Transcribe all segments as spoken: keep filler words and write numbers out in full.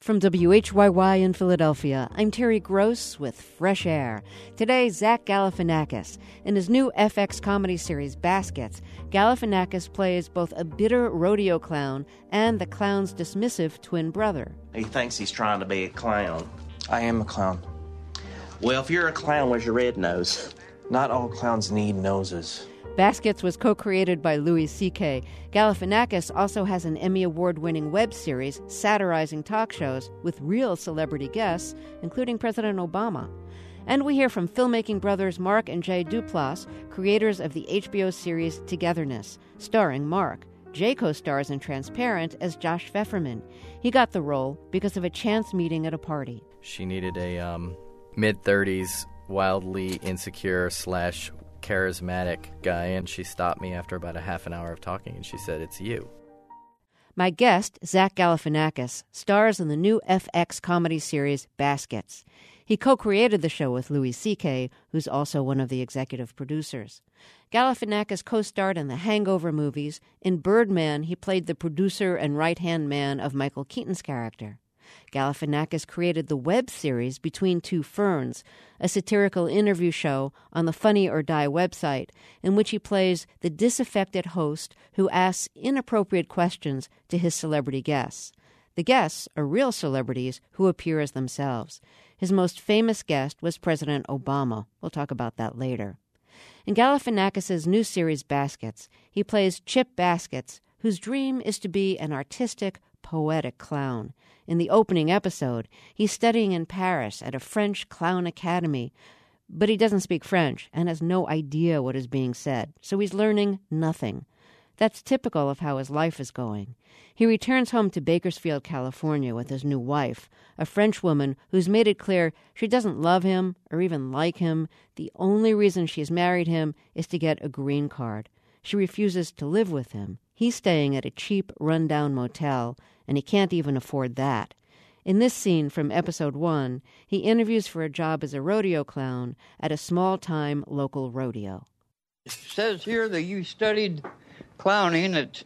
From W H Y Y in Philadelphia, I'm Terry Gross with Fresh Air. Today, Zach Galifianakis. In his new F X comedy series, Baskets, Galifianakis plays both a bitter rodeo clown and the clown's dismissive twin brother. He thinks he's trying to be a clown. I am a clown. Well, if you're a clown, where's your red nose? Not all clowns need noses. Baskets was co-created by Louis C K. Galifianakis also has an Emmy Award-winning web series satirizing talk shows with real celebrity guests, including President Obama. And we hear from filmmaking brothers Mark and Jay Duplass, creators of the H B O series Togetherness, starring Mark. Jay co-stars in Transparent as Josh Pfefferman. He got the role because of a chance meeting at a party. She needed a um, mid-thirties, wildly insecure slash charismatic guy, and she stopped me after about a half an hour of talking, and she said, "It's you." My guest, Zach Galifianakis, stars in the new F X comedy series Baskets. He co-created the show with Louis C K, who's also one of the executive producers. Galifianakis co-starred in the Hangover movies. In Birdman, he played the producer and right-hand man of Michael Keaton's character. Galifianakis created the web series Between Two Ferns, a satirical interview show on the Funny or Die website, in which he plays the disaffected host who asks inappropriate questions to his celebrity guests. The guests are real celebrities who appear as themselves. His most famous guest was President Obama. We'll talk about that later. In Galifianakis' new series Baskets, he plays Chip Baskets, whose dream is to be an artistic, poetic clown. In the opening episode, he's studying in Paris at a French clown academy, but he doesn't speak French and has no idea what is being said, so he's learning nothing. That's typical of how his life is going. He returns home to Bakersfield, California with his new wife, a French woman who's made it clear she doesn't love him or even like him. The only reason she's married him is to get a green card. She refuses to live with him. He's staying at a cheap, run-down motel, and he can't even afford that. In this scene from episode one, he interviews for a job as a rodeo clown at a small-time local rodeo. It says here that you studied clowning at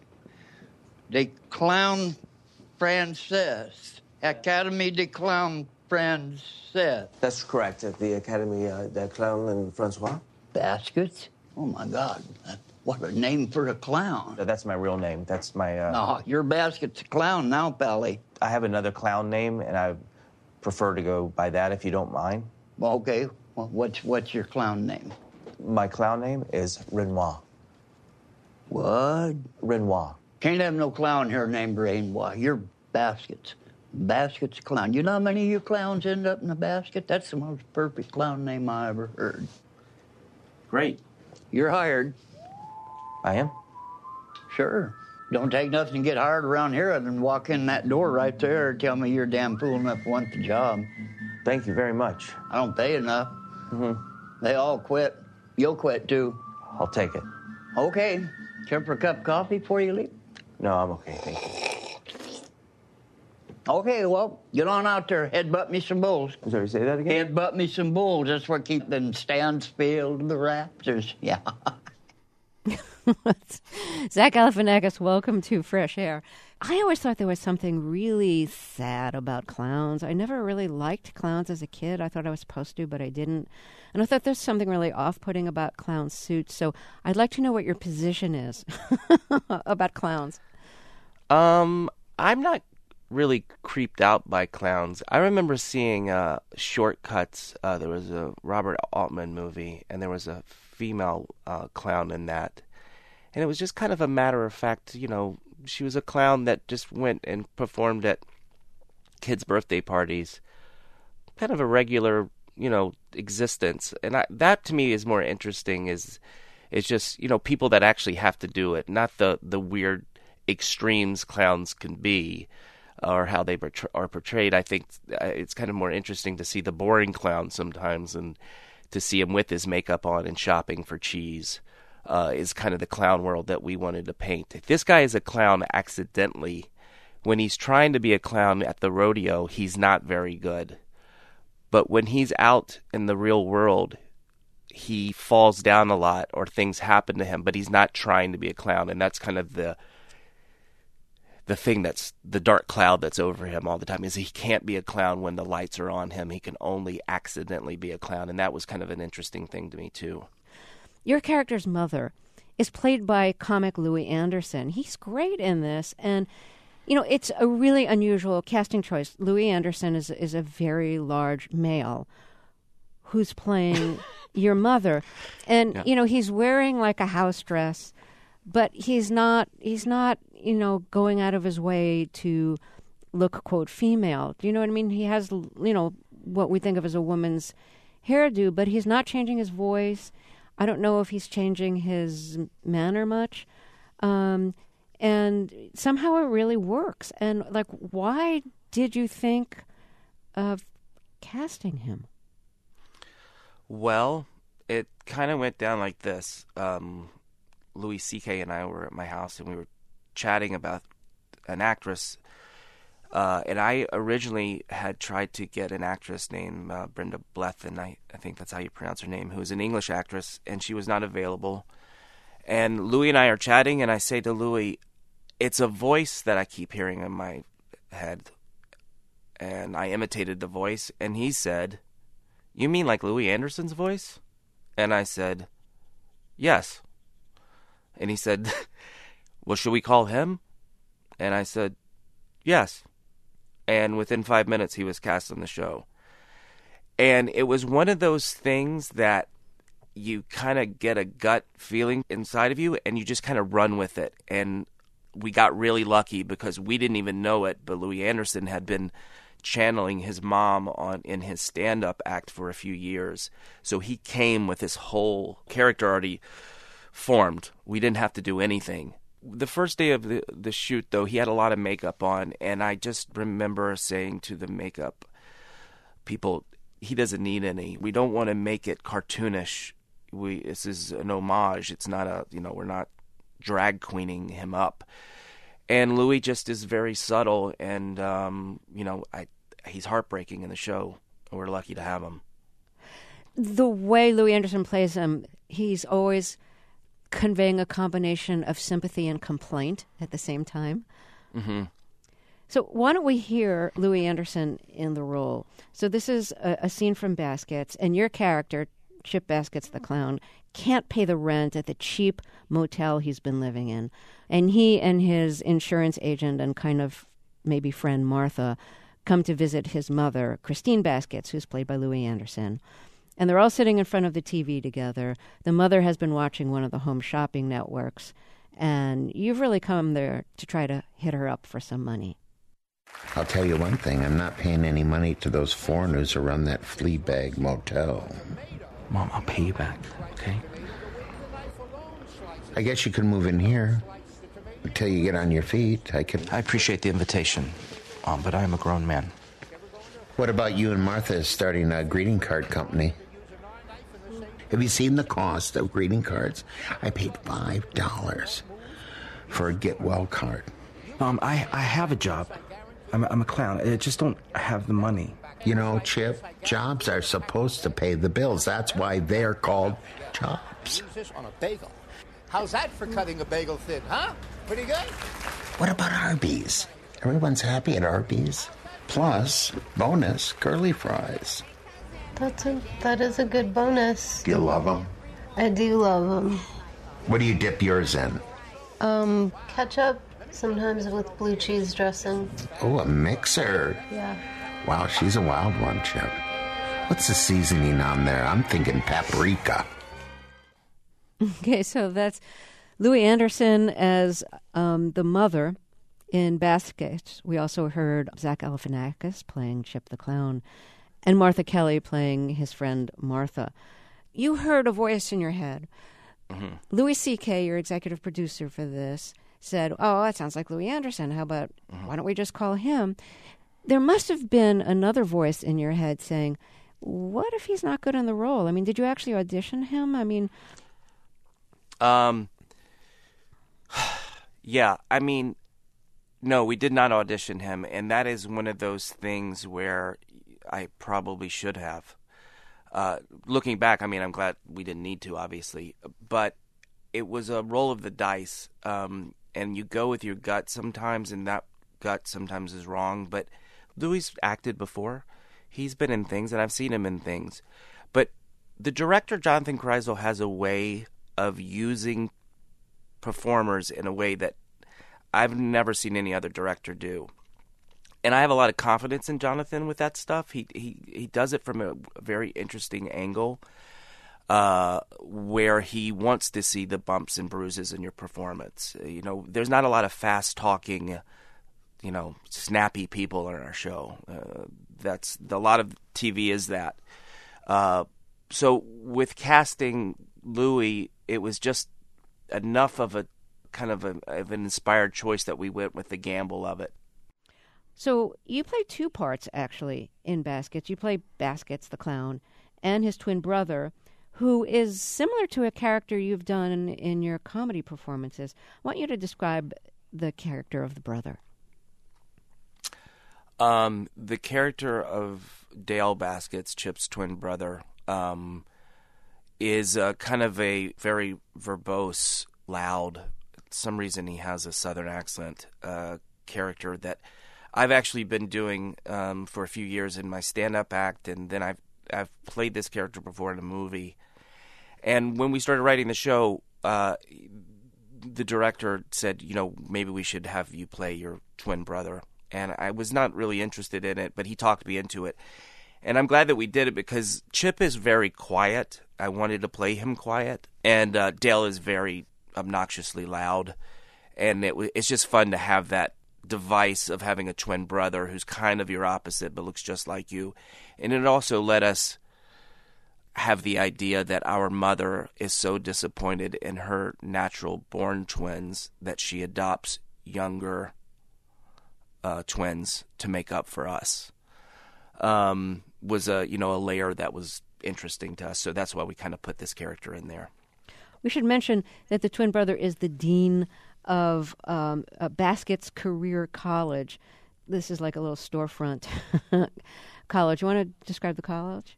the Clown Français, Académie de Clown Français. That's correct, at the Academy uh, de Clown and Francois. Baskets? Oh, my God. That, what a name for a clown. That's my real name. That's my... Uh... No, your Basket's a clown now, Pally. I have another clown name, and I prefer to go by that, if you don't mind. Well, okay. Well, what's, what's your clown name? My clown name is Renoir. What? Renoir. Can't have no clown here named Renoir. You're Baskets. Basket's a clown. You know how many of you clowns end up in a basket? That's the most perfect clown name I ever heard. Great. You're hired. I am? Sure. Don't take nothing to get hired around here other than walk in that door right there and tell me you're damn fool enough to want the job. Thank you very much. I don't pay enough. Mm-hmm. They all quit. You'll quit, too. I'll take it. Okay. Care for a cup of coffee before you leave? No, I'm okay, thank you. Okay, well, get on out there. Headbutt me some bulls. I'm sorry, say that again? Headbutt me some bulls. That's what keep them stands filled to the Raptors. Yeah. Zach Galifianakis, welcome to Fresh Air. I always thought there was something really sad about clowns. I never really liked clowns as a kid. I thought I was supposed to, but I didn't. And I thought there's something really off-putting about clown suits. So I'd like to know what your position is about clowns. Um, I'm not really creeped out by clowns. I remember seeing uh, Shortcuts. Uh, there was a Robert Altman movie, and there was a female uh, clown in that. And it was just kind of a matter of fact, you know, she was a clown that just went and performed at kids' birthday parties. Kind of a regular, you know, existence. And I, that to me is more interesting, is is just, you know, people that actually have to do it, not the, the weird extremes clowns can be or how they portray- are portrayed. I think it's kind of more interesting to see the boring clown sometimes and to see him with his makeup on and shopping for cheese. Uh, is kind of the clown world that we wanted to paint. This guy is a clown accidentally. When he's trying to be a clown at the rodeo, he's not very good. But when he's out in the real world, he falls down a lot or things happen to him, but he's not trying to be a clown. And that's kind of the the thing that's the dark cloud that's over him all the time is he can't be a clown when the lights are on him. He can only accidentally be a clown, and that was kind of an interesting thing to me too. Your character's mother is played by comic Louis Anderson. He's great in this, and you know it's a really unusual casting choice. Louis Anderson is is a very large male who's playing your mother, and yeah. you know he's wearing like a house dress, but he's not he's not you know going out of his way to look quote female. Do you know what I mean? He has you know what we think of as a woman's hairdo, but he's not changing his voice. I don't know if he's changing his manner much, um, and somehow it really works. And like, why did you think of casting him? Well, it kind of went down like this. Um, Louis C K and I were at my house, and we were chatting about an actress. Uh, and I originally had tried to get an actress named uh, Brenda Blethyn, I, I think that's how you pronounce her name, who is an English actress, and she was not available. And Louis and I are chatting, and I say to Louis, it's a voice that I keep hearing in my head. And I imitated the voice, and he said, you mean like Louis Anderson's voice? And I said, yes. And he said, well, should we call him? And I said, yes. And within five minutes, he was cast on the show. And it was one of those things that you kind of get a gut feeling inside of you, and you just kind of run with it. And we got really lucky because we didn't even know it, but Louis Anderson had been channeling his mom on in his stand-up act for a few years. So he came with his whole character already formed. We didn't have to do anything. The first day of the, the shoot, though, he had a lot of makeup on, and I just remember saying to the makeup people, he doesn't need any. We don't want to make it cartoonish. We This is an homage. It's not a, you know, we're not drag queening him up. And Louis just is very subtle, and, um, you know, I he's heartbreaking in the show. We're lucky to have him. The way Louis Anderson plays him, he's always conveying a combination of sympathy and complaint at the same time. Mm-hmm. So why don't we hear Louis Anderson in the role? So this is a, a scene from Baskets, and your character, Chip Baskets the clown, can't pay the rent at the cheap motel he's been living in. And he and his insurance agent and kind of maybe friend Martha come to visit his mother, Christine Baskets, who's played by Louis Anderson. And they're all sitting in front of the T V together. The mother has been watching one of the home shopping networks, and you've really come there to try to hit her up for some money. I'll tell you one thing, I'm not paying any money to those foreigners who run that flea bag motel. Mom, I'll pay you back, okay? I guess you can move in here until you get on your feet. I could. I appreciate the invitation, um, but I am a grown man. What about you and Martha starting a greeting card company? Have you seen the cost of greeting cards? I paid five dollars for a get well card. Um, I, I have a job. I'm a, I'm a clown. I just don't have the money. You know, Chip, jobs are supposed to pay the bills. That's why they're called jobs. Use this on a bagel. How's that for cutting a bagel thin, huh? Pretty good? What about Arby's? Everyone's happy at Arby's. Plus, bonus, curly fries. That's a, that is a good bonus. Do you love them? I do love them. What do you dip yours in? Um, ketchup, sometimes with blue cheese dressing. Oh, a mixer. Yeah. Wow, she's a wild one, Chip. What's the seasoning on there? I'm thinking paprika. Okay, so that's Louis Anderson as um, the mother in Baskets. We also heard Zach Galifianakis playing Chip the Clown and Martha Kelly playing his friend Martha. You heard a voice in your head. Mm-hmm. Louis C K, your executive producer for this, said, oh, that sounds like Louis Anderson. How about, mm-hmm. why don't we just call him? There must have been another voice in your head saying, what if he's not good in the role? I mean, did you actually audition him? I mean... Um, yeah, I mean, no, we did not audition him, and that is one of those things where I probably should have. Uh, looking back, I mean, I'm glad we didn't need to, obviously, but it was a roll of the dice. Um, and you go with your gut sometimes, and that gut sometimes is wrong. But Louis acted before. He's been in things, and I've seen him in things. But the director, Jonathan Kreisel, has a way of using performers in a way that I've never seen any other director do. And I have a lot of confidence in Jonathan with that stuff. He he, he does it from a very interesting angle uh, where he wants to see the bumps and bruises in your performance. You know, there's not a lot of fast-talking, you know, snappy people in our show. Uh, that's a lot of T V is that. Uh, so with casting Louis, it was just enough of a kind of, a, of an inspired choice that we went with the gamble of it. So you play two parts, actually, in Baskets. You play Baskets, the clown, and his twin brother, who is similar to a character you've done in, in your comedy performances. I want you to describe the character of the brother. Um, the character of Dale Baskets, Chip's twin brother, um, is uh, kind of a very verbose, loud, for some reason he has a southern accent, uh, character that I've actually been doing um, for a few years in my stand-up act, and then I've I've played this character before in a movie. And when we started writing the show, uh, the director said, you know, maybe we should have you play your twin brother. And I was not really interested in it, but he talked me into it. And I'm glad that we did it because Chip is very quiet. I wanted to play him quiet. And uh, Dale is very obnoxiously loud. And it w- it's just fun to have that device of having a twin brother who's kind of your opposite but looks just like you. And it also let us have the idea that our mother is so disappointed in her natural born twins that she adopts younger uh, twins to make up for us. Um, was a you know a layer that was interesting to us, so that's why we kind of put this character in there. We should mention that the twin brother is the dean of um, uh, Baskets Career College. This is like a little storefront college. You want to describe the college?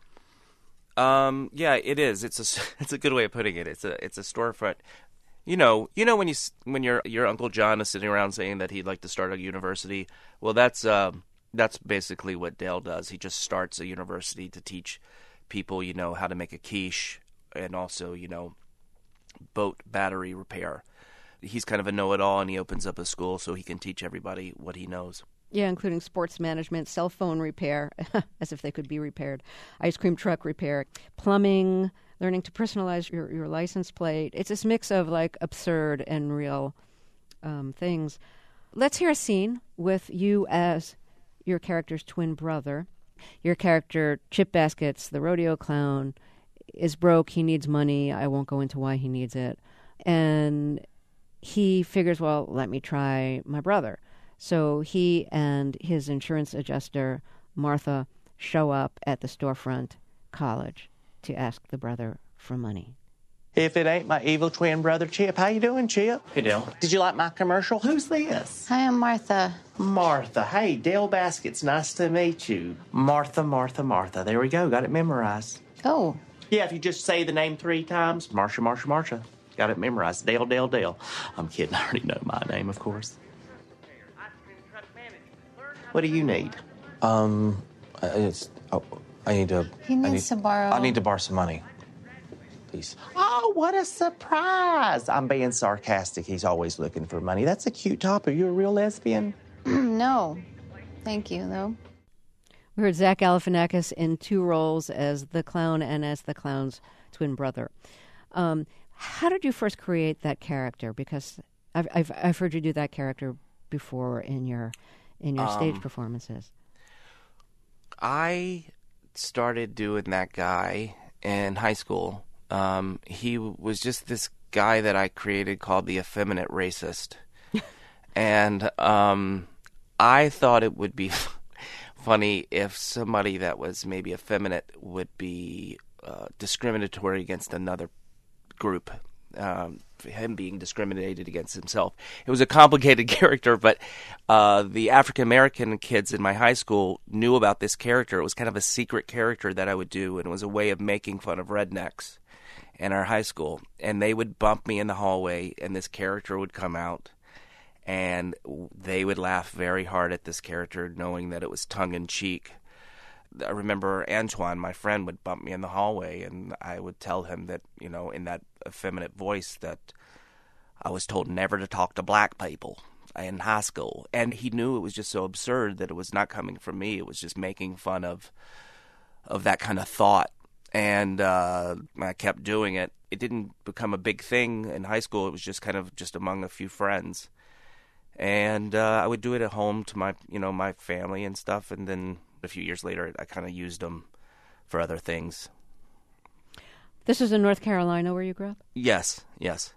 Um, yeah, it is. It's a it's a good way of putting it. It's a it's a storefront. You know, you know when you when your your Uncle John is sitting around saying that he'd like to start a university. Well, that's um, that's basically what Dale does. He just starts a university to teach people, you know, how to make a quiche and also, you know, boat battery repair. He's kind of a know-it-all, and he opens up a school so he can teach everybody what he knows. Yeah, including sports management, cell phone repair, as if they could be repaired, ice cream truck repair, plumbing, learning to personalize your, your license plate. It's this mix of, like, absurd and real um, things. Let's hear a scene with you as your character's twin brother. Your character, Chip Baskets, the rodeo clown, is broke. He needs money. I won't go into why he needs it. And he figures, well, let me try my brother. So he and his insurance adjuster, Martha, show up at the storefront college to ask the brother for money. If it ain't my evil twin brother, Chip. How you doing, Chip? Hey, Dale. Did you like my commercial? Who's this? Hi, I'm Martha. Martha. Hey, Dale Baskets. Nice to meet you. Martha, Martha, Martha. There we go. Got it memorized. Oh. Yeah, if you just say the name three times, Marsha, Marsha, Marsha. Got it memorized. Dale, Dale, Dale. I'm kidding. I already know my name, of course. What do you need? Um, I, it's, oh, I need to... He needs I need, to borrow... I need to borrow some money. Please. Oh, what a surprise. I'm being sarcastic. He's always looking for money. That's a cute top. Are you a real lesbian? No. Thank you, though. We heard Zach Galifianakis in two roles as the clown and as the clown's twin brother. Um, how did you first create that character? Because I've I've, I've heard you do that character before in your in your um, stage performances. I started doing that guy in high school. Um, he was just this guy that I created called the Effeminate Racist. and um, I thought it would be funny if somebody that was maybe effeminate would be uh, discriminatory against another group. Um, him being discriminated against himself. It was a complicated character, but uh, the African-American kids in my high school knew about this character. It was kind of a secret character that I would do, and it was a way of making fun of rednecks. in our high school, and they would bump me in the hallway, and this character would come out, and they would laugh very hard at this character, knowing that it was tongue-in-cheek. I remember Antoine, my friend, would bump me in the hallway, and I would tell him that, you know, in that effeminate voice, that I was told never to talk to black people in high school. And he knew it was just so absurd that it was not coming from me. It was just making fun of of that kind of thought. And uh, I kept doing it. It didn't become a big thing in high school. It was just kind of just among a few friends. And uh, I would do it at home to my, you know, my family and stuff. And then a few years later, I kind of used them for other things. This is in North Carolina where you grew up? Yes, yes.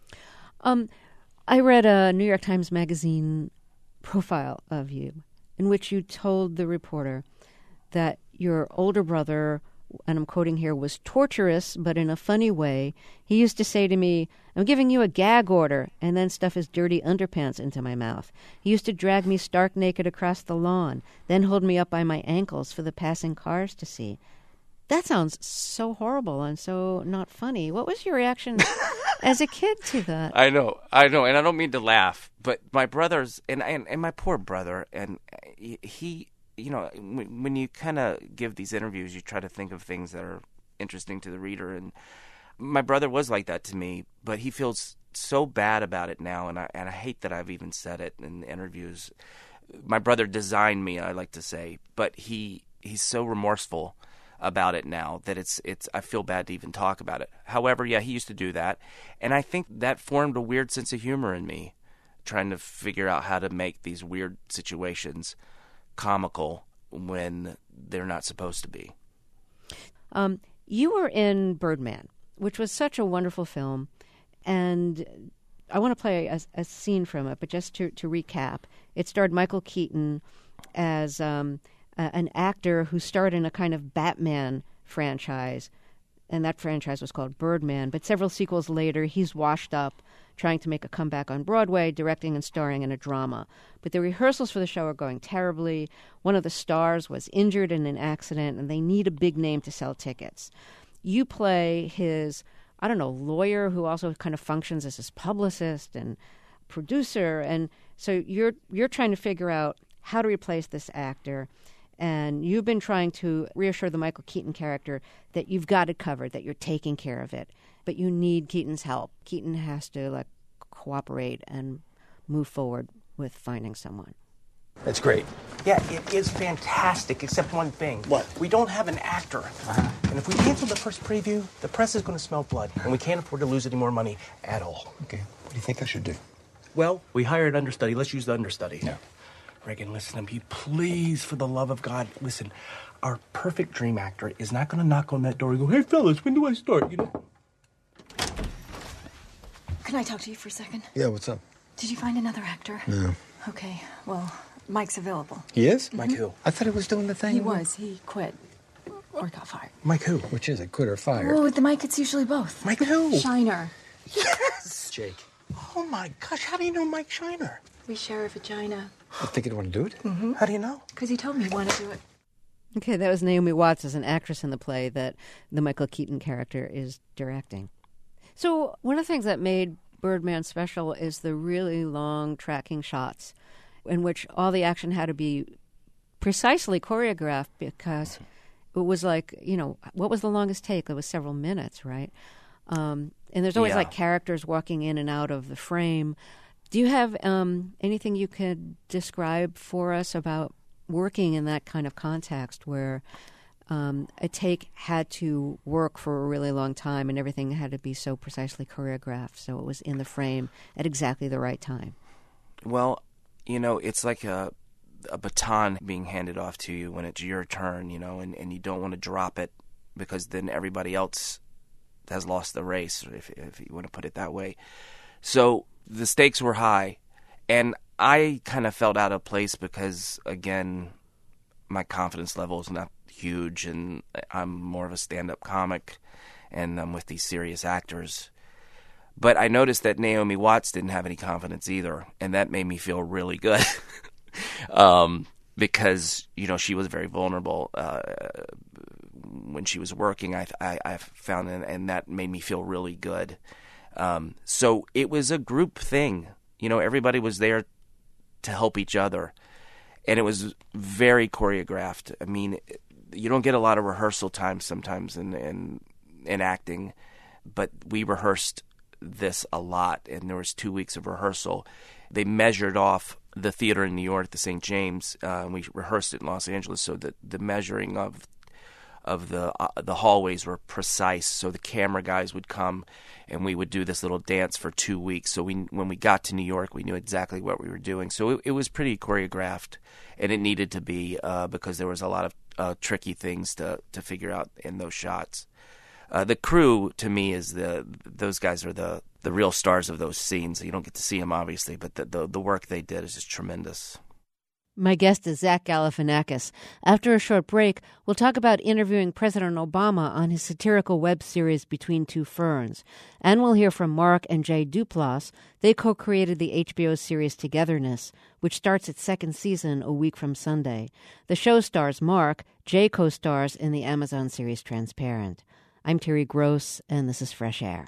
Um, I read a New York Times Magazine profile of you in which you told the reporter that your older brother, and I'm quoting here, was torturous, but in a funny way. He used to say to me, "I'm giving you a gag order," and then stuff his dirty underpants into my mouth. He used to drag me stark naked across the lawn, then hold me up by my ankles for the passing cars to see. That sounds so horrible and so not funny. What was your reaction as a kid to that? I know, I know, and I don't mean to laugh, but my brothers, and and, and my poor brother, and he, you know, when, when you kind of give these interviews, you try to think of things that are interesting to the reader, and my brother was like that to me, but he feels so bad about it now, and I and I hate that I've even said it in interviews. My brother designed me, I like to say, but he he's so remorseful about it now that it's it's I feel bad to even talk about it. However, yeah, he used to do that, and I think that formed a weird sense of humor in me, trying to figure out how to make these weird situations comical when they're not supposed to be. Um, you were in Birdman, which was such a wonderful film, and I want to play a, a scene from it, but just to, to recap, it starred Michael Keaton as um, a, an actor who starred in a kind of Batman franchise, and that franchise was called Birdman, but several sequels later, he's washed up trying to make a comeback on Broadway, directing and starring in a drama. But the rehearsals for the show are going terribly. One of the stars was injured in an accident, and they need a big name to sell tickets. You play his, I don't know, lawyer who also kind of functions as his publicist and producer. And so you're you're trying to figure out how to replace this actor. And you've been trying to reassure the Michael Keaton character that you've got it covered, that you're taking care of it. But you need Keaton's help. Keaton has to like cooperate and move forward with finding someone. That's great. Yeah, it is fantastic, except one thing. What? We don't have an actor. Uh-huh. And if we cancel the first preview, the press is going to smell blood, and we can't afford to lose any more money at all. Okay, what do you think I should do? Well, we hired understudy. Let's use the understudy. No. Reagan, listen to me, please, for the love of God. Listen, our perfect dream actor is not going to knock on that door and go, "Hey, fellas, when do I start?" You know? Can I talk to you for a second? Yeah, what's up? Did you find another actor? No. Okay, well, Mike's available. He is? Mm-hmm. Mike who? I thought he was doing the thing. He was. He quit. Or got fired. Mike who? Which is it, quit or fired? Well, with the Mike, it's usually both. Mike who? Shiner. Yes! Jake. Oh, my gosh, how do you know Mike Shiner? We share a vagina. I think he'd want to do it? Mm-hmm. How do you know? Because he told me he wanted to do it. Okay, that was Naomi Watts as an actress in the play that the Michael Keaton character is directing. So one of the things that made Birdman special is the really long tracking shots in which all the action had to be precisely choreographed because it was like, you know, what was the longest take? It was several minutes, right? Um, and there's always Yeah. like characters walking in and out of the frame. Do you have um, anything you could describe for us about working in that kind of context where um, a take had to work for a really long time and everything had to be so precisely choreographed so it was in the frame at exactly the right time? Well, you know, it's like a a baton being handed off to you when it's your turn, you know, and, and you don't want to drop it because then everybody else has lost the race, if if you want to put it that way. So the stakes were high, and I kind of felt out of place because, again, my confidence level is not huge, and I'm more of a stand-up comic, and I'm with these serious actors. But I noticed that Naomi Watts didn't have any confidence either, and that made me feel really good um, because, you know, she was very vulnerable uh, when she was working, I I, I found, and, and that made me feel really good. Um, so it was a group thing. You know, everybody was there to help each other, and it was very choreographed. I mean, you don't get a lot of rehearsal time sometimes in in, in acting, but we rehearsed this a lot, and there was two weeks of rehearsal. They measured off the theater in New York, the Saint James, uh, and we rehearsed it in Los Angeles, so that the measuring of of the uh, the hallways were precise. So the camera guys would come, and we would do this little dance for two weeks. So we, when we got to New York, we knew exactly what we were doing. So it, it was pretty choreographed, and it needed to be uh, because there was a lot of uh, tricky things to to figure out in those shots. Uh, the crew, to me, is the those guys are the, the real stars of those scenes. You don't get to see them, obviously, but the, the, the work they did is just tremendous. My guest is Zach Galifianakis. After a short break, we'll talk about interviewing President Obama on his satirical web series Between Two Ferns. And we'll hear from Mark and Jay Duplass. They co-created the H B O series Togetherness, which starts its second season a week from Sunday. The show stars Mark. Jay co-stars in the Amazon series Transparent. I'm Terry Gross, and this is Fresh Air.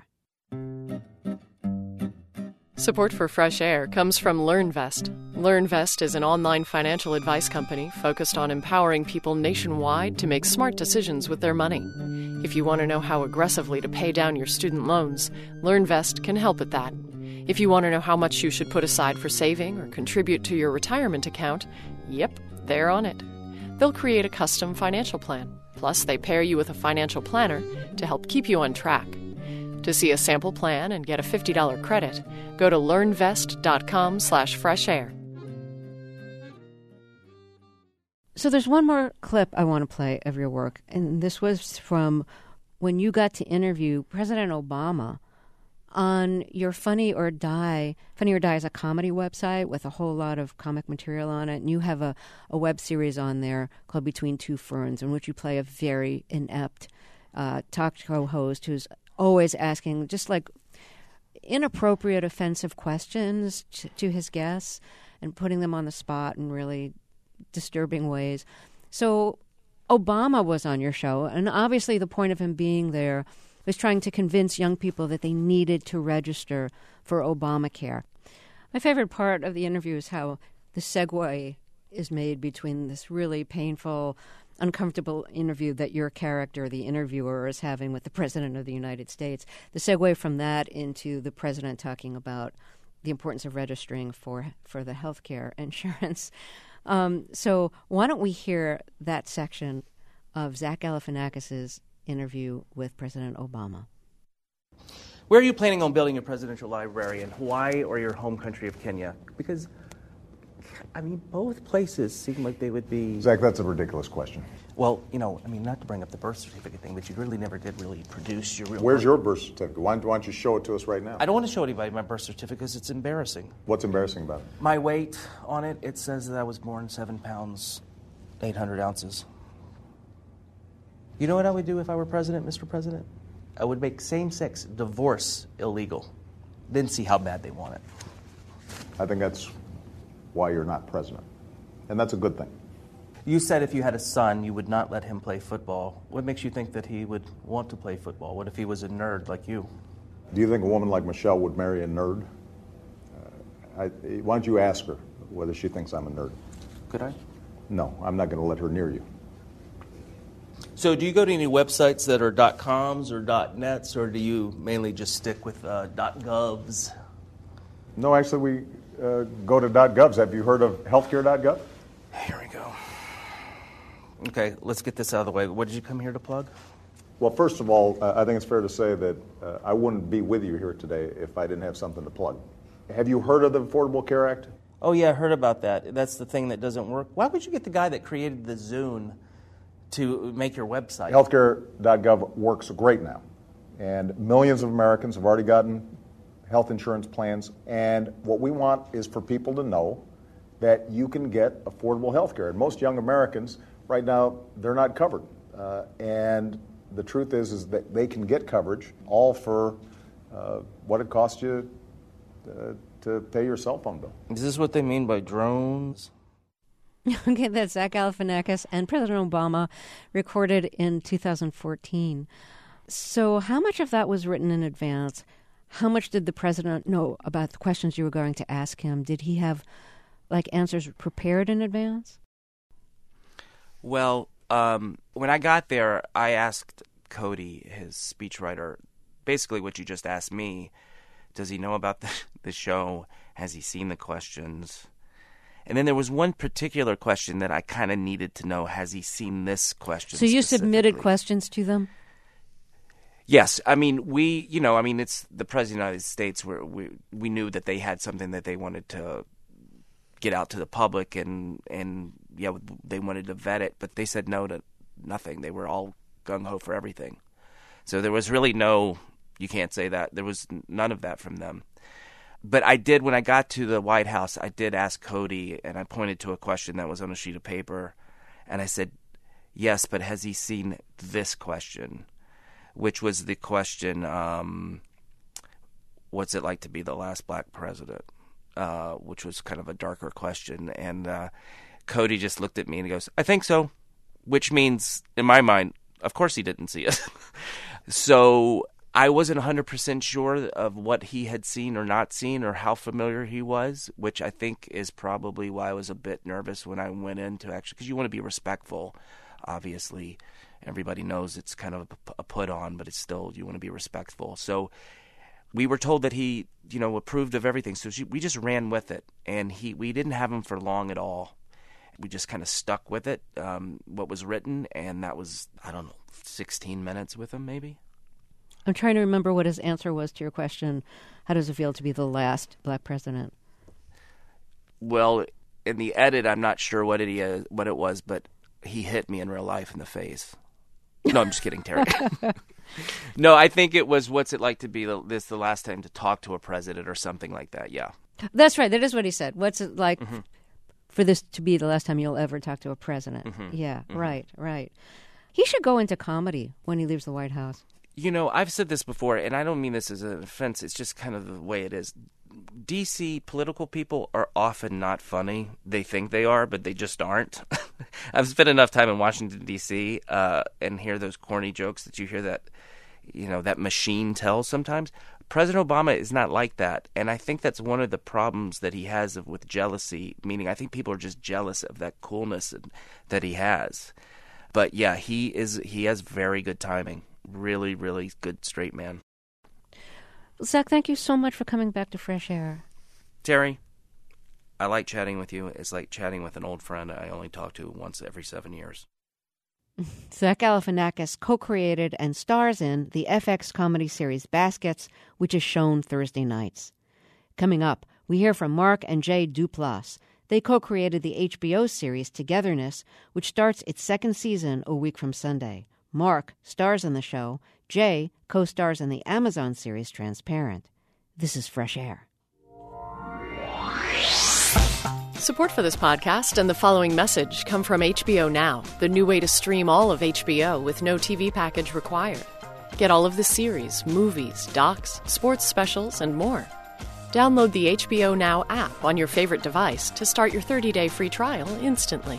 Support for Fresh Air comes from LearnVest. LearnVest is an online financial advice company focused on empowering people nationwide to make smart decisions with their money. If you want to know how aggressively to pay down your student loans, LearnVest can help with that. If you want to know how much you should put aside for saving or contribute to your retirement account, yep, they're on it. They'll create a custom financial plan. Plus, they pair you with a financial planner to help keep you on track. To see a sample plan and get a fifty dollars credit, go to learnvest.com slash fresh air. So there's one more clip I want to play of your work, and this was from when you got to interview President Obama on your Funny or Die. Funny or Die is a comedy website with a whole lot of comic material on it, and you have a, a web series on there called Between Two Ferns, in which you play a very inept uh, talk show host who's always asking just like inappropriate, offensive questions to, to his guests and putting them on the spot in really disturbing ways. So Obama was on your show, and obviously the point of him being there was trying to convince young people that they needed to register for Obamacare. My favorite part of the interview is how the segue is made between this really painful, uncomfortable interview that your character, the interviewer, is having with the President of the United States. The segue from that into the President talking about the importance of registering for, for the health care insurance. Um, so why don't we hear that section of Zach Galifianakis' interview with President Obama. Where are you planning on building a presidential library, in Hawaii or your home country of Kenya? Because, I mean, both places seem like they would be... Zach, that's a ridiculous question. Well, you know, I mean, not to bring up the birth certificate thing, but you really never did really produce your real... Where's birth. your birth certificate? Why don't, why don't you show it to us right now? I don't want to show anybody my birth certificate because it's embarrassing. What's embarrassing about it? My weight on it, it says that I was born seven pounds, eight hundred ounces. You know what I would do if I were president, Mister President? I would make same-sex divorce illegal, then see how bad they want it. I think that's why you're not president. And that's a good thing. You said if you had a son, you would not let him play football. What makes you think that he would want to play football? What if he was a nerd like you? Do you think a woman like Michelle would marry a nerd? Uh, I, why don't you ask her whether she thinks I'm a nerd? Could I? No, I'm not going to let her near you. So do you go to any websites that are .coms or .nets, or do you mainly just stick with uh, .govs? No, actually, we uh, go to .govs. Have you heard of healthcare dot gov? Here we go. Okay, let's get this out of the way. What did you come here to plug? Well, first of all, uh, I think it's fair to say that uh, I wouldn't be with you here today if I didn't have something to plug. Have you heard of the Affordable Care Act? Oh, yeah, I heard about that. That's the thing that doesn't work. Why would you get the guy that created the Zune to make your website? healthcare dot gov works great now, and millions of Americans have already gotten health insurance plans, and what we want is for people to know that you can get affordable health care. And most young Americans, right now, they're not covered. Uh, and the truth is, is that they can get coverage, all for uh, what it costs you uh, to pay your cell phone bill. Is this what they mean by drones? Okay, that's Zach Galifianakis and President Obama, recorded in two thousand fourteen. So how much of that was written in advance? How much did the president know about the questions you were going to ask him? Did he have, like, answers prepared in advance? Well, um, when I got there, I asked Cody, his speechwriter, basically what you just asked me. Does he know about the, the show? Has he seen the questions? And then there was one particular question that I kind of needed to know. Has he seen this question? So you submitted questions to them? Yes. I mean, we, you know, I mean, it's the President of the United States where we, we knew that they had something that they wanted to get out to the public and, and yeah, they wanted to vet it, but they said no to nothing. They were all gung-ho for everything. So there was really no, you can't say that. There was none of that from them. But I did, when I got to the White House, I did ask Cody, and I pointed to a question that was on a sheet of paper, and I said, yes, but has he seen this question? Which was the question, um, what's it like to be the last black president? Uh, which was kind of a darker question. And uh, Cody just looked at me and he goes, I think so, which means, in my mind, of course he didn't see it. So I wasn't one hundred percent sure of what he had seen or not seen or how familiar he was, which I think is probably why I was a bit nervous when I went in to actually, because you want to be respectful, obviously. Everybody knows it's kind of a put on, but it's still, you want to be respectful. So we were told that he, you know, approved of everything. So she, we just ran with it, and he, we didn't have him for long at all. We just kind of stuck with it, um, what was written, and that was, I don't know, sixteen minutes with him maybe. I'm trying to remember what his answer was to your question, how does it feel to be the last black president? Well, in the edit, I'm not sure what it, is, what it was, but he hit me in real life in the face. No, I'm just kidding, Terry. No, I think it was, what's it like to be the, this the last time to talk to a president or something like that, yeah. That's right, that is what he said. What's it like mm-hmm. for this to be the last time you'll ever talk to a president? Mm-hmm. Yeah, mm-hmm. right, right. He should go into comedy when he leaves the White House. You know, I've said this before, and I don't mean this as an offense. It's just kind of the way it is. D C political people are often not funny. They think they are, but they just aren't. I've spent enough time in Washington, D C, uh, and hear those corny jokes that you hear that, you know, that machine tells sometimes. President Obama is not like that, and I think that's one of the problems that he has of, with jealousy, meaning I think people are just jealous of that coolness that he has. But yeah, he is. He has very good timing. Really, really good straight man. Zach, thank you so much for coming back to Fresh Air. Terry, I like chatting with you. It's like chatting with an old friend I only talk to once every seven years. Zach Galifianakis co-created and stars in the F X comedy series Baskets, which is shown Thursday nights. Coming up, we hear from Mark and Jay Duplass. They co-created the H B O series Togetherness, which starts its second season a week from Sunday. Mark stars in the show. Jay co-stars in the Amazon series Transparent. This is Fresh Air. Support for this podcast and the following message come from H B O Now, the new way to stream all of H B O with no T V package required. Get all of the series, movies, docs, sports specials, and more. Download the H B O Now app on your favorite device to start your thirty-day free trial instantly.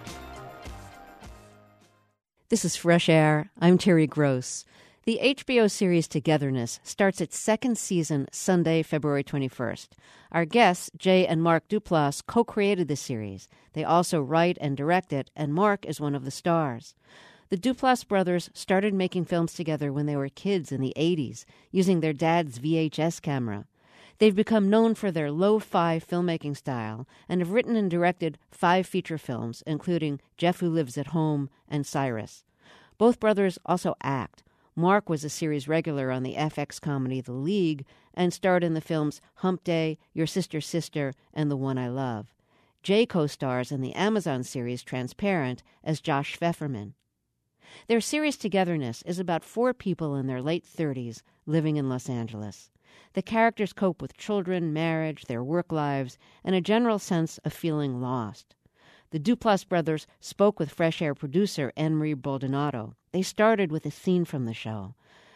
This is Fresh Air. I'm Terry Gross. The H B O series Togetherness starts its second season Sunday, February twenty-first. Our guests, Jay and Mark Duplass, co-created the series. They also write and direct it, and Mark is one of the stars. The Duplass brothers started making films together when they were kids in the eighties, using their dad's V H S camera. They've become known for their lo-fi filmmaking style and have written and directed five feature films, including Jeff Who Lives at Home and Cyrus. Both brothers also act. Mark was a series regular on the F X comedy The League and starred in the films Hump Day, Your Sister's Sister, and The One I Love. Jay co-stars in the Amazon series Transparent as Josh Pfefferman. Their series Togetherness is about four people in their late thirties living in Los Angeles. The characters cope with children, marriage, their work lives, and a general sense of feeling lost. The Duplass brothers spoke with Fresh Air producer Anne-Marie Baldonado. They started with a scene from the show.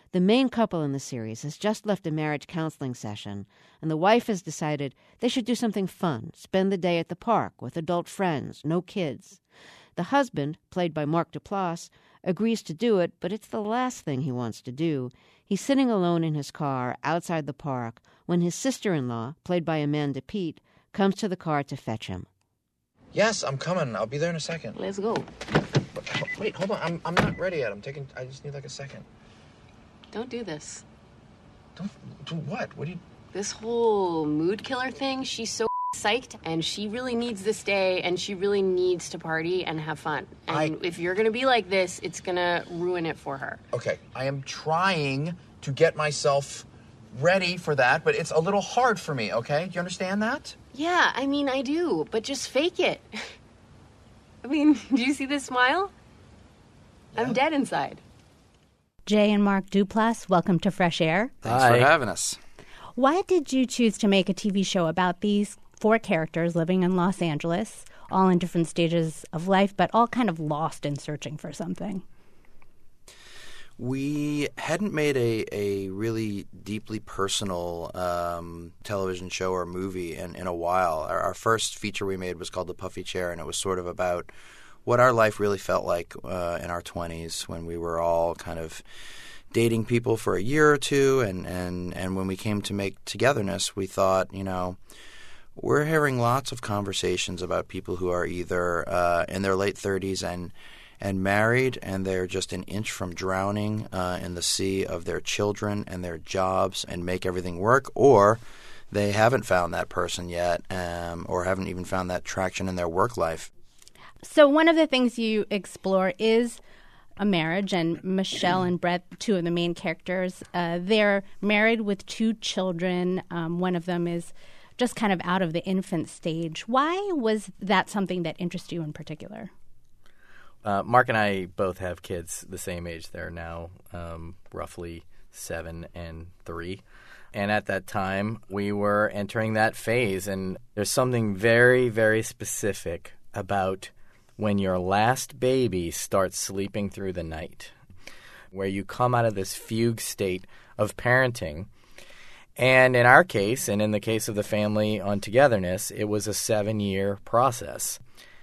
The main couple in the series has just left a marriage counseling session, and the wife has decided they should do something fun, spend the day at the park with adult friends, no kids. The husband, played by Mark Duplass, agrees to do it, but it's the last thing he wants to do. He's sitting alone in his car outside the park when his sister-in-law, played by Amanda Peet, comes to the car to fetch him. Yes, I'm coming. I'll be there in a second. Let's go. Wait, hold on. I'm I'm not ready yet. I'm taking. I just need like a second. Don't do this. Don't do what? What do you? This whole mood killer thing, she's so psyched, and she really needs this day, and she really needs to party and have fun. And I... if you're going to be like this, it's going to ruin it for her. Okay, I am trying to get myself ready for that, but it's a little hard for me, okay? Do you understand that? Yeah, I mean, I do, but just fake it. I mean, do you see this smile? Yeah. I'm dead inside. Jay and Mark Duplass, welcome to Fresh Air. Thanks Hi. for having us. Why did you choose to make a T V show about these four characters living in Los Angeles, all in different stages of life, but all kind of lost and searching for something? We hadn't made a, a really deeply personal um, television show or movie in, in a while. Our, our first feature we made was called The Puffy Chair, and it was sort of about what our life really felt like uh, in our twenties when we were all kind of dating people for a year or two. And, and, and when we came to make Togetherness, we thought, you know, we're hearing lots of conversations about people who are either uh, in their late thirties and and married, and they're just an inch from drowning uh, in the sea of their children and their jobs and make everything work, or they haven't found that person yet um, or haven't even found that traction in their work life. So one of the things you explore is a marriage, and Michelle and Brett, two of the main characters, uh, they're married with two children. Um, one of them is just kind of out of the infant stage. Why was that something that interests you in particular? Uh, Mark and I both have kids the same age. They're now um, roughly seven and three. And at that time, we were entering that phase. And there's something very, very specific about when your last baby starts sleeping through the night, where you come out of this fugue state of parenting. And in our case, and in the case of the family on Togetherness, it was a seven-year process.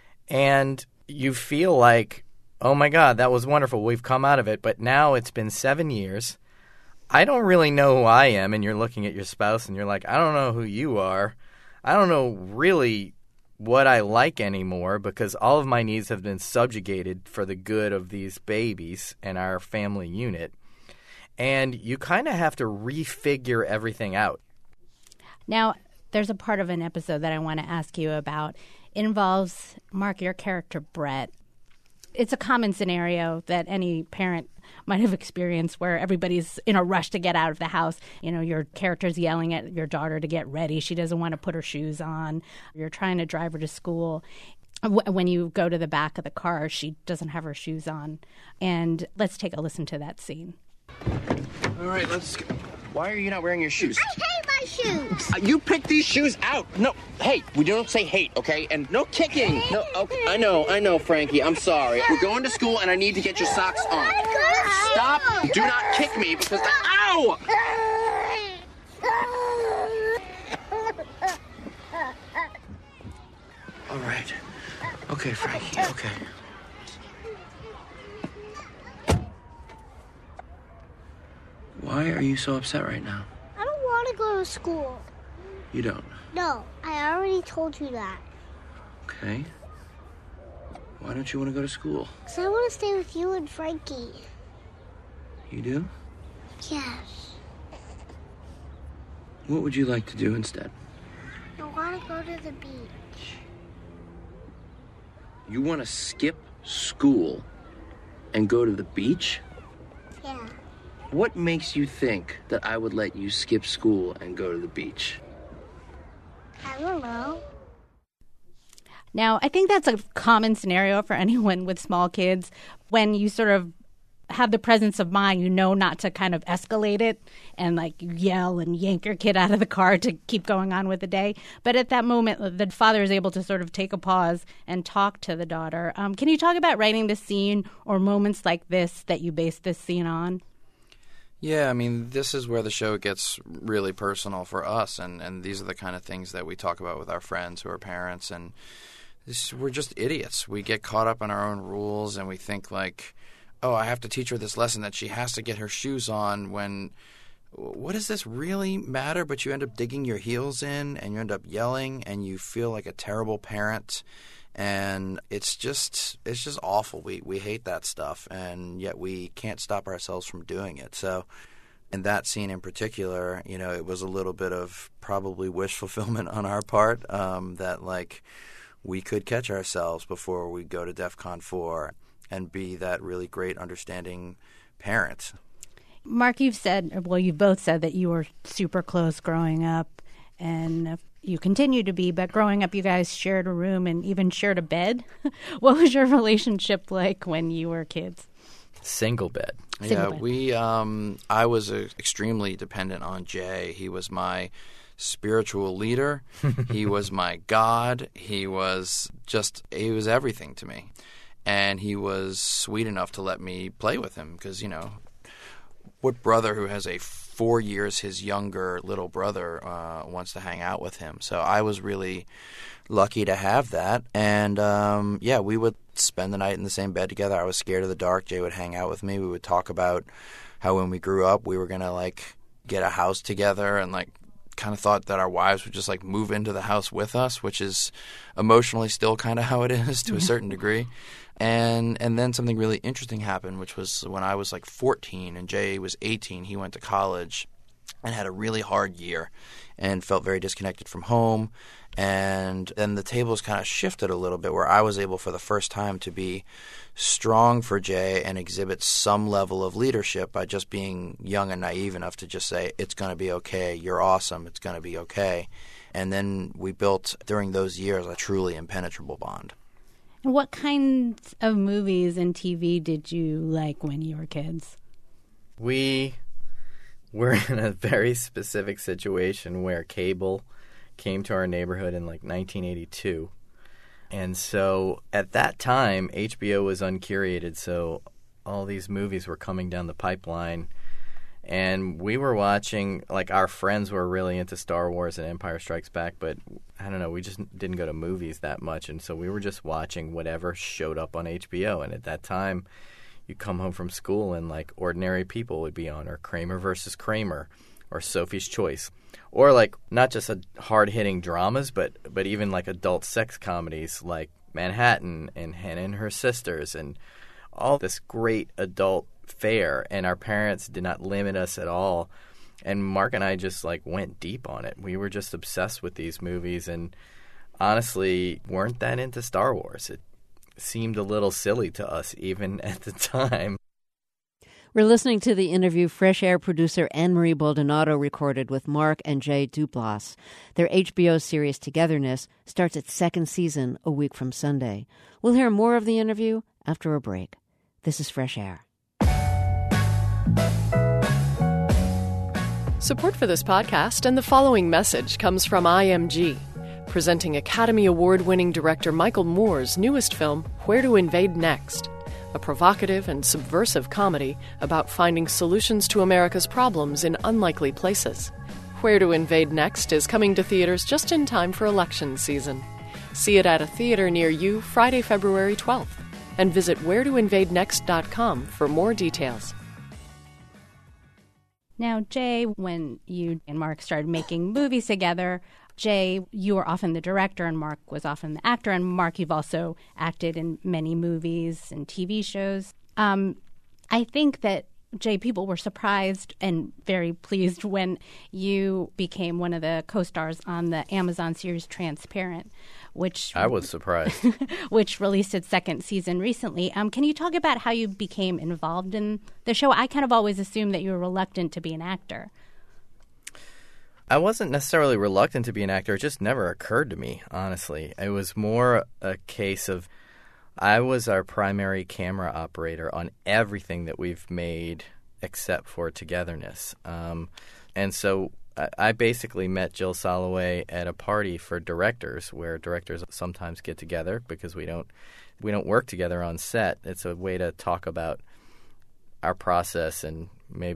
And you feel like, oh, my God, that was wonderful. We've come out of it. But now it's been seven years. I don't really know who I am. And you're looking at your spouse and you're like, I don't know who you are. I don't know really what I like anymore because all of my needs have been subjugated for the good of these babies and our family unit. And you kind of have to refigure everything out. Now, there's a part of an episode that I want to ask you about. It involves, Mark, your character, Brett. It's a common scenario that any parent might have experienced where everybody's in a rush to get out of the house. You know, your character's yelling at your daughter to get ready. She doesn't want to put her shoes on. You're trying to drive her to school. When you go to the back of the car, she doesn't have her shoes on. And let's take a listen to that scene. All right, let's... Why are you not wearing your shoes? I hate my shoes. Uh, you picked these shoes out. No, hey, we don't say hate, okay? And no kicking. No, okay. I know, I know, Frankie. I'm sorry. We're going to school, and I need to get your socks on. Stop. Do not kick me because... Ow! All right. Okay, Frankie, okay. Why are you so upset right now? I don't want to go to school. You don't? No, I already told you that. Okay. Why don't you want to go to school? Because I want to stay with you and Frankie. You do? Yes. What would you like to do instead? I want to go to the beach. You want to skip school and go to the beach? Yeah. What makes you think that I would let you skip school and go to the beach? I don't know. Now, I think that's a common scenario for anyone with small kids. When you sort of have the presence of mind, you know not to kind of escalate it and like yell and yank your kid out of the car to keep going on with the day. But at that moment, the father is able to sort of take a pause and talk to the daughter. Um, can you talk about writing this scene or moments like this that you based this scene on? Yeah, I mean, this is where the show gets really personal for us, and, and these are the kind of things that we talk about with our friends who are parents, and this, we're just idiots. We get caught up in our own rules, and we think like, oh, I have to teach her this lesson that she has to get her shoes on when, what does this really matter? But you end up digging your heels in, and you end up yelling, and you feel like a terrible parent. And it's just it's just awful. We we hate that stuff, and yet we can't stop ourselves from doing it. So in that scene in particular, you know, it was a little bit of probably wish fulfillment on our part, um, that like we could catch ourselves before we go to DEFCON four and be that really great understanding parent. Mark, you've said, well, you've both said that you were super close growing up, and you continue to be, but growing up you guys shared a room and even shared a bed. What was your relationship like when you were kids? Single bed. Single yeah, bed. we. Um, I was uh, extremely dependent on Jay. He was my spiritual leader. He was my God. He was just, he was everything to me. And he was sweet enough to let me play with him because, you know, what brother who has a four years his younger little brother uh, wants to hang out with him? So I was really lucky to have that. And, um, yeah, we would spend the night in the same bed together. I was scared of the dark. Jay would hang out with me. We would talk about how when we grew up we were going to, like, get a house together and, like, kind of thought that our wives would just, like, move into the house with us, which is emotionally still kind of how it is to a certain degree. And and then something really interesting happened, which was when I was like fourteen and Jay was eighteen. He went to college and had a really hard year and felt very disconnected from home. And then the tables kind of shifted a little bit where I was able for the first time to be strong for Jay and exhibit some level of leadership by just being young and naive enough to just say, it's going to be okay, you're awesome, it's going to be okay. And then we built, during those years, a truly impenetrable bond. What kinds of movies and T V did you like when you were kids? We were in a very specific situation where cable came to our neighborhood in like nineteen eighty-two. And so at that time, H B O was uncurated, so all these movies were coming down the pipeline. And we were watching, like, our friends were really into Star Wars and Empire Strikes Back, but I don't know, we just didn't go to movies that much. And so we were just watching whatever showed up on H B O. And at that time, you come home from school and, like, Ordinary People would be on, or Kramer versus Kramer, or Sophie's Choice. Or, like, not just a hard-hitting dramas, but, but even, like, adult sex comedies like Manhattan and Hannah and Her Sisters and all this great adult fare, and our parents did not limit us at all. And Mark and I just like went deep on it. We were just obsessed with these movies and honestly weren't that into Star Wars. It seemed a little silly to us even at the time. We're listening to the interview Fresh Air producer Anne-Marie Baldonado recorded with Mark and Jay Duplass. Their H B O series Togetherness starts its second season a week from Sunday. We'll hear more of the interview after a break. This is Fresh Air. Support for this podcast and the following message comes from I M G, presenting Academy Award-winning director Michael Moore's newest film, Where to Invade Next, a provocative and subversive comedy about finding solutions to America's problems in unlikely places. Where to Invade Next is coming to theaters just in time for election season. See it at a theater near you Friday, February twelfth, and visit where to invade next dot com for more details. Now, Jay, when you and Mark started making movies together, Jay, you were often the director and Mark was often the actor. And Mark, you've also acted in many movies and T V shows. Um, I think that, Jay, people were surprised and very pleased when you became one of the co-stars on the Amazon series Transparent, which I was surprised. which released its second season recently. Um, can you talk about how you became involved in the show? I kind of always assumed that you were reluctant to be an actor. I wasn't necessarily reluctant to be an actor. It just never occurred to me, honestly. It was more a case of I was our primary camera operator on everything that we've made except for Togetherness. Um, and so I, I basically met Jill Soloway at a party for directors where directors sometimes get together because we don't we don't work together on set. It's a way to talk about our process and maybe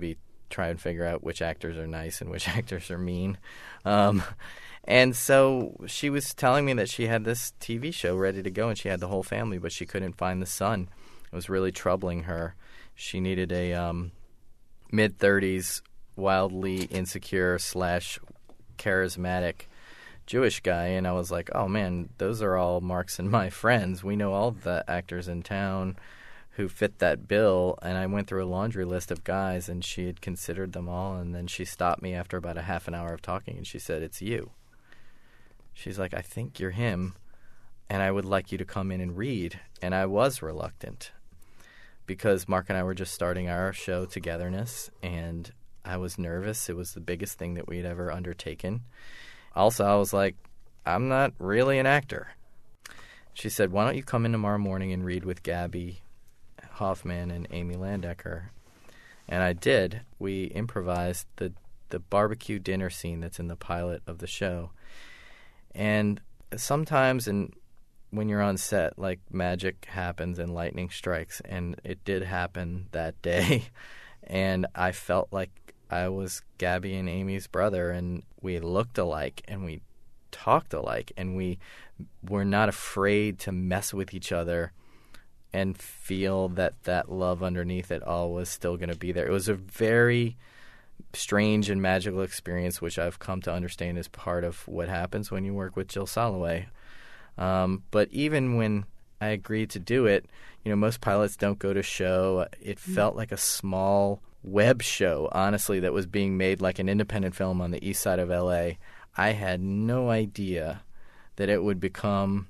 try and figure out which actors are nice and which actors are mean. Um, and so she was telling me that she had this T V show ready to go and she had the whole family, but she couldn't find the son. It was really troubling her. She needed a um, mid-thirties, wildly insecure slash charismatic Jewish guy. And I was like, oh, man, those are all Mark's and my friends. We know all the actors in town who fit that bill. And I went through a laundry list of guys, and she had considered them all. And then she stopped me after about a half an hour of talking, and she said, it's you. She's like, I think you're him, and I would like you to come in and read. And I was reluctant because Mark and I were just starting our show, Togetherness, and I was nervous. It was the biggest thing that we'd ever undertaken. Also, I was like, I'm not really an actor. She said, why don't you come in tomorrow morning and read with Gabby Hoffman and Amy Landecker? And I did. We improvised the, the barbecue dinner scene that's in the pilot of the show. And sometimes in when you're on set, like, magic happens and lightning strikes, and it did happen that day. And I felt like I was Gabby and Amy's brother, and we looked alike, and we talked alike, and we were not afraid to mess with each other and feel that that love underneath it all was still going to be there. It was a very strange and magical experience, which I've come to understand is part of what happens when you work with Jill Soloway. Um, but even when I agreed to do it, you know, most pilots don't go to show. It felt like a small web show, honestly, that was being made like an independent film on the east side of L A. I had no idea that it would become,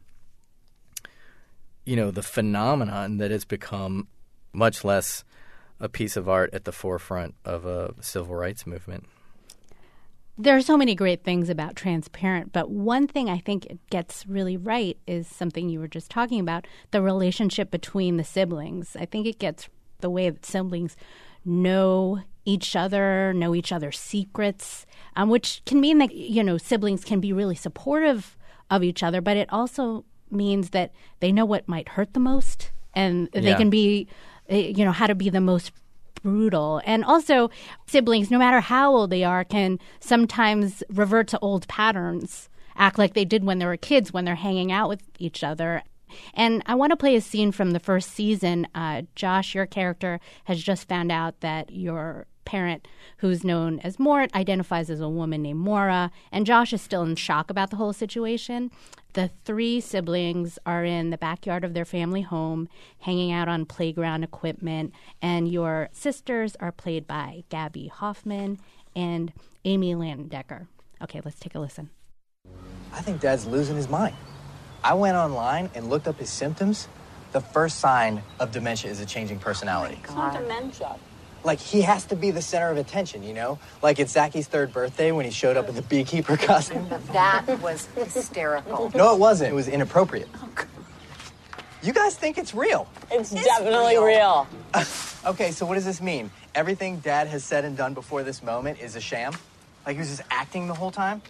you know, the phenomenon that it's become, much less a piece of art at the forefront of a civil rights movement. There are so many great things about Transparent, but one thing I think it gets really right is something you were just talking about, the relationship between the siblings. I think it gets the way that siblings know each other, know each other's secrets, um, which can mean that, you know, siblings can be really supportive of each other, but it also means that they know what might hurt the most, and they Yeah. can be, you know, how to be the most brutal. And also, siblings, no matter how old they are, can sometimes revert to old patterns, act like they did when they were kids, when they're hanging out with each other. And I want to play a scene from the first season. Uh, Josh, your character, has just found out that your parent, who's known as Mort, identifies as a woman named Maura, and Josh is still in shock about the whole situation. The three siblings are in the backyard of their family home, hanging out on playground equipment, and your sisters are played by Gabby Hoffman and Amy Landecker. Okay, let's take a listen. I think Dad's losing his mind. I went online and looked up his symptoms. The first sign of dementia is a changing personality. It's not dementia. Like, he has to be the center of attention, you know? Like, it's Zachy's third birthday when he showed up in the beekeeper costume. That was hysterical. No, it wasn't. It was inappropriate. You guys think it's real. It's, it's definitely real. real. Okay, so what does this mean? Everything Dad has said and done before this moment is a sham? Like, he was just acting the whole time?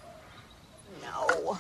No.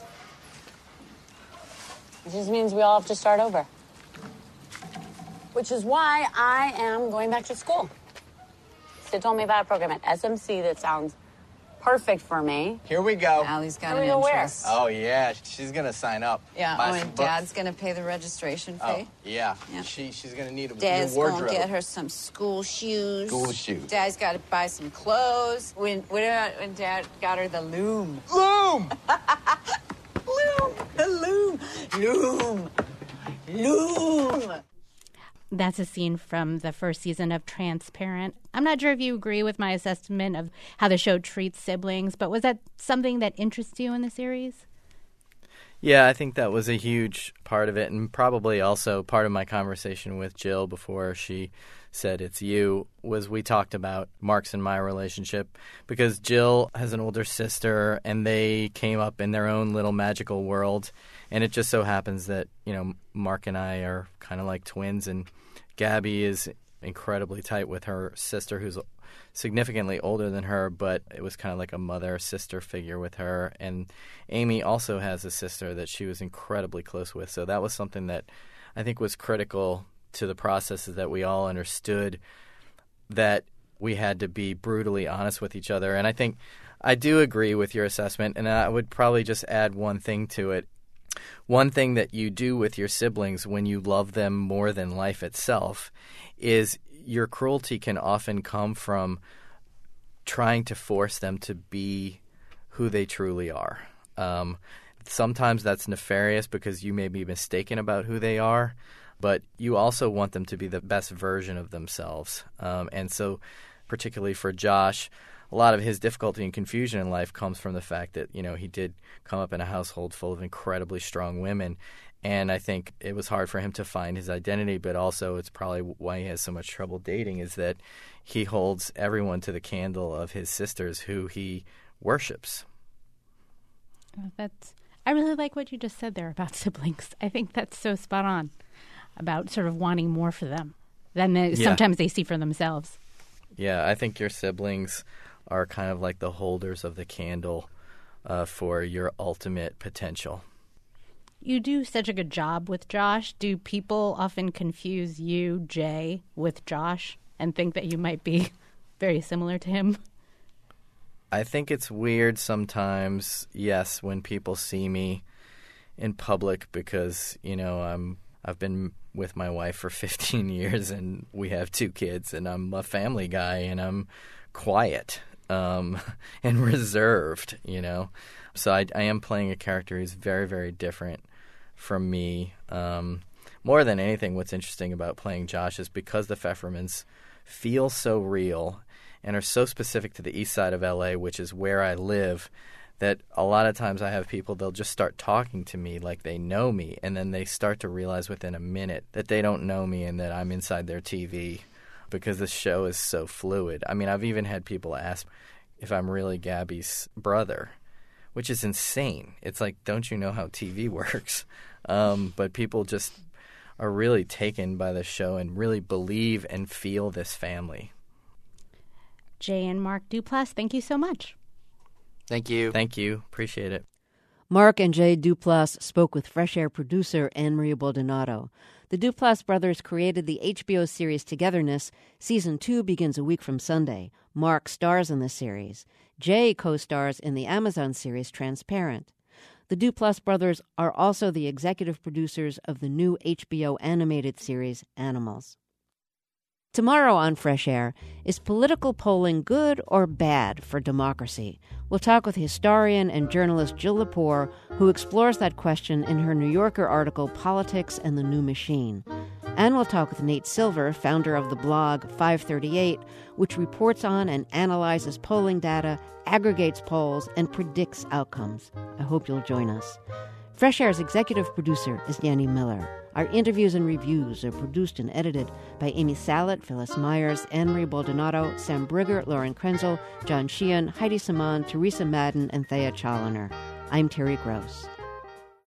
It just means we all have to start over. Which is why I am going back to school. Sid told me about a program at S M C that sounds perfect for me. Here we go. Allie's got an interest. Oh, yeah. She's going to sign up. Yeah, Buy oh, some and books. Dad's going to pay the registration fee. Oh, yeah. Yeah. She, she's going to need a Dad's new wardrobe. going to get her some school shoes. School shoes. Dad's got to buy some clothes. When, when, when Dad got her the loom. Loom! Loom! The loom! Loom! Loom! That's a scene from the first season of Transparent. I'm not sure if you agree with my assessment of how the show treats siblings, but was that something that interests you in the series? Yeah, I think that was a huge part of it, and probably also part of my conversation with Jill before she said it's you, was we talked about Mark's and my relationship, because Jill has an older sister, and they came up in their own little magical world, and it just so happens that, you know, Mark and I are kind of like twins, and Gabby is incredibly tight with her sister, who's significantly older than her, but it was kind of like a mother-sister figure with her. And Amy also has a sister that she was incredibly close with. So that was something that I think was critical to the process, is that we all understood that we had to be brutally honest with each other. And I think I do agree with your assessment, and I would probably just add one thing to it. One thing that you do with your siblings when you love them more than life itself is your cruelty can often come from trying to force them to be who they truly are. Um, sometimes that's nefarious because you may be mistaken about who they are, but you also want them to be the best version of themselves. Um, and so particularly for Josh, a lot of his difficulty and confusion in life comes from the fact that, you know, he did come up in a household full of incredibly strong women. And I think it was hard for him to find his identity, but also it's probably why he has so much trouble dating is that he holds everyone to the candle of his sisters who he worships. That's, I really like what you just said there about siblings. I think that's so spot on about sort of wanting more for them than they, Yeah. sometimes they see for themselves. Yeah, I think your siblings are kind of like the holders of the candle uh, for your ultimate potential. You do such a good job with Josh. Do people often confuse you, Jay, with Josh and think that you might be very similar to him? I think it's weird sometimes, yes, when people see me in public because, you know, I'm I've been with my wife for fifteen years and we have two kids and I'm a family guy and I'm quiet um, and reserved, you know. So I, I am playing a character who's very, very different from me. Um, more than anything, what's interesting about playing Josh is because the Pfeffermans feel so real and are so specific to the east side of L A, which is where I live, that a lot of times I have people, they'll just start talking to me like they know me, and then they start to realize within a minute that they don't know me and that I'm inside their T V because the show is so fluid. I mean, I've even had people ask if I'm really Gabby's brother, which is insane. It's like, don't you know how T V works? Um, but people just are really taken by the show and really believe and feel this family. Jay and Mark Duplass, thank you so much. Thank you. Thank you. Appreciate it. Mark and Jay Duplass spoke with Fresh Air producer Anne-Marie Baldonado. The Duplass brothers created the H B O series Togetherness. Season two begins a week from Sunday. Mark stars in the series. Jay co-stars in the Amazon series Transparent. The Duplass brothers are also the executive producers of the new H B O animated series Animals. Tomorrow on Fresh Air, is political polling good or bad for democracy? We'll talk with historian and journalist Jill Lepore, who explores that question in her New Yorker article Politics and the New Machine. And we'll talk with Nate Silver, founder of the blog five thirty-eight, which reports on and analyzes polling data, aggregates polls, and predicts outcomes. I hope you'll join us. Fresh Air's executive producer is Danny Miller. Our interviews and reviews are produced and edited by Amy Salet, Phyllis Myers, Anne-Marie Baldonado, Sam Brigger, Lauren Krenzel, John Sheehan, Heidi Saman, Teresa Madden, and Thea Challoner. I'm Terry Gross.